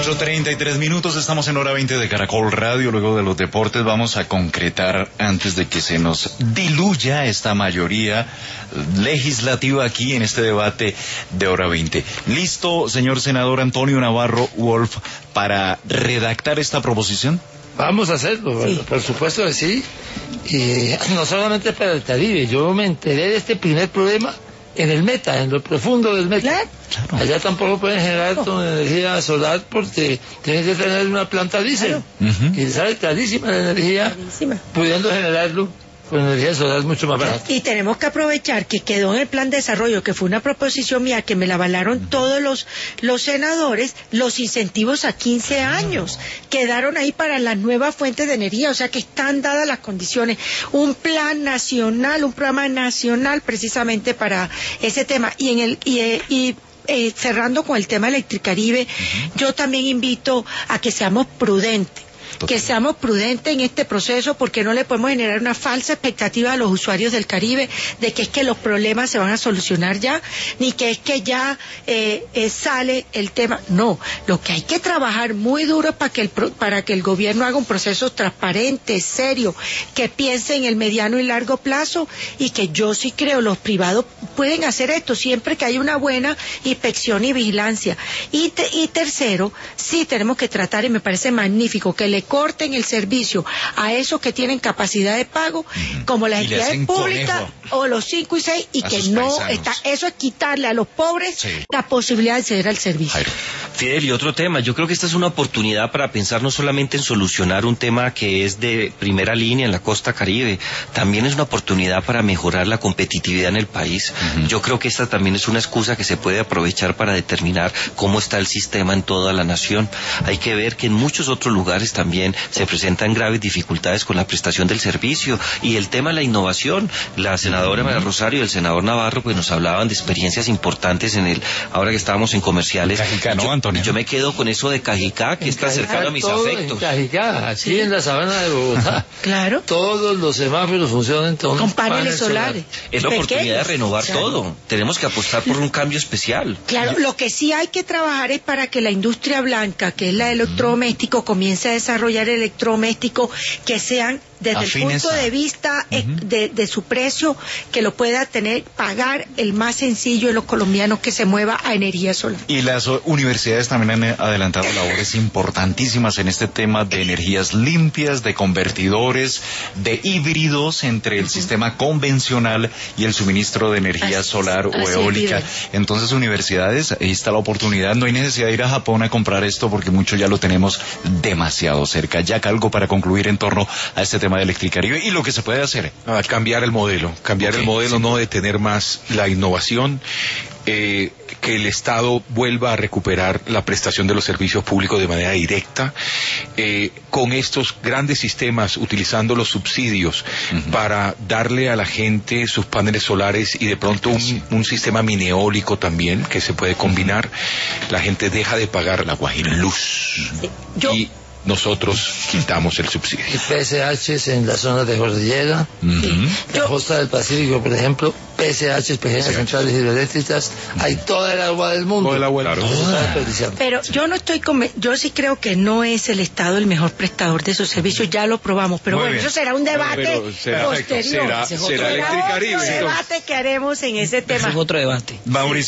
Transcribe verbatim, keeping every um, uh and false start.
ocho treinta y tres minutos, estamos en hora veinte de Caracol Radio. Luego de los deportes vamos a concretar, antes de que se nos diluya esta mayoría legislativa aquí en este debate de hora veinte. ¿Listo, señor senador Antonio Navarro Wolf, para redactar esta proposición? Vamos a hacerlo, sí. Por supuesto que sí. Y no solamente para el Caribe, yo me enteré de este primer problema en el Meta, en lo profundo del Meta. Claro. Allá tampoco pueden generar no. con energía solar porque tienen que tener una planta diésel. Claro. Uh-huh. Y sale carísima la energía, carísima. Pudiendo generarlo con energía solar mucho más barata. Y tenemos que aprovechar que quedó en el plan de desarrollo, que fue una proposición mía que me la avalaron todos los, los senadores, los incentivos a quince años. Quedaron ahí para las nuevas fuentes de energía, o sea que están dadas las condiciones. Un plan nacional, un programa nacional precisamente para ese tema. Y en el y, y eh, cerrando con el tema Electricaribe, uh-huh. yo también invito a que seamos prudentes. Que seamos prudentes en este proceso, porque no le podemos generar una falsa expectativa a los usuarios del Caribe de que es que los problemas se van a solucionar ya, ni que es que ya eh, eh, sale el tema. No, lo que hay que trabajar muy duro para que el para que el gobierno haga un proceso transparente, serio, que piense en el mediano y largo plazo, y que yo sí creo los privados pueden hacer esto siempre que haya una buena inspección y vigilancia. Y, te, y tercero, sí tenemos que tratar, y me parece magnífico, que le corten el servicio a esos que tienen capacidad de pago, mm. como las entidades públicas o los cinco y seis, y que no paisanos. está, eso es quitarle a los pobres sí. la posibilidad de acceder al servicio. Jairo. Fidel, y otro tema, yo creo que esta es una oportunidad para pensar no solamente en solucionar un tema que es de primera línea en la costa Caribe, también es una oportunidad para mejorar la competitividad en el país. Uh-huh. Yo creo que esta también es una excusa que se puede aprovechar para determinar cómo está el sistema en toda la nación. Hay que ver que en muchos otros lugares también se presentan graves dificultades con la prestación del servicio, y el tema de la innovación. La senadora María Rosario y el senador Navarro pues nos hablaban de experiencias importantes en el, ahora que estábamos en comerciales. Cajicá, ¿no, yo, Antonio? Yo me quedo con eso de Cajicá, que en está Cajicá, cercano a mis todo afectos. En Cajicá, así sí. en la sabana de Bogotá. Claro. Todos los semáforos funcionan con, con paneles solares. Solares. Es la pequeños. oportunidad de renovar claro. todo. Tenemos que apostar por un cambio especial. Claro, lo que sí hay que trabajar es para que la industria blanca, que es la de electrodoméstico, comience a desarrollar electrodomésticos que sean desde Afines el punto a... de vista uh-huh. de, de su precio, que lo pueda tener, pagar el más sencillo de los colombianos, que se mueva a energía solar. Y las universidades también han adelantado labores importantísimas en este tema de energías limpias, de convertidores, de híbridos entre el uh-huh. sistema convencional y el suministro de energía así, solar o eólica. Entonces, universidades, ahí está la oportunidad. No hay necesidad de ir a Japón a comprar esto, porque mucho ya lo tenemos demasiado cerca. Ya algo para concluir en torno a este tema de Electricaribe y lo que se puede hacer. Ah, cambiar el modelo, cambiar okay, el modelo, sí. no detener más la innovación, eh, que el Estado vuelva a recuperar la prestación de los servicios públicos de manera directa, eh, con estos grandes sistemas, utilizando los subsidios uh-huh. para darle a la gente sus paneles solares, y de pronto un, un sistema mineólico también que se puede combinar. Uh-huh. La gente deja de pagar la Guajira Luz. Sí. Yo... y nosotros quitamos el subsidio. Y P S H en las zonas de cordillera, uh-huh. la costa del Pacífico, por ejemplo, P S H, pequeñas sí. centrales hidroeléctricas, hay toda el agua del mundo. Todo el agua, claro. Pero yo no estoy con, yo sí creo que no es el Estado el mejor prestador de esos servicios, ya lo probamos, pero Muy bueno, bien. eso será un debate será, posterior. Será, será, será Electricaribe. Un debate que haremos en ese tema. Ese es otro debate. Mauricio.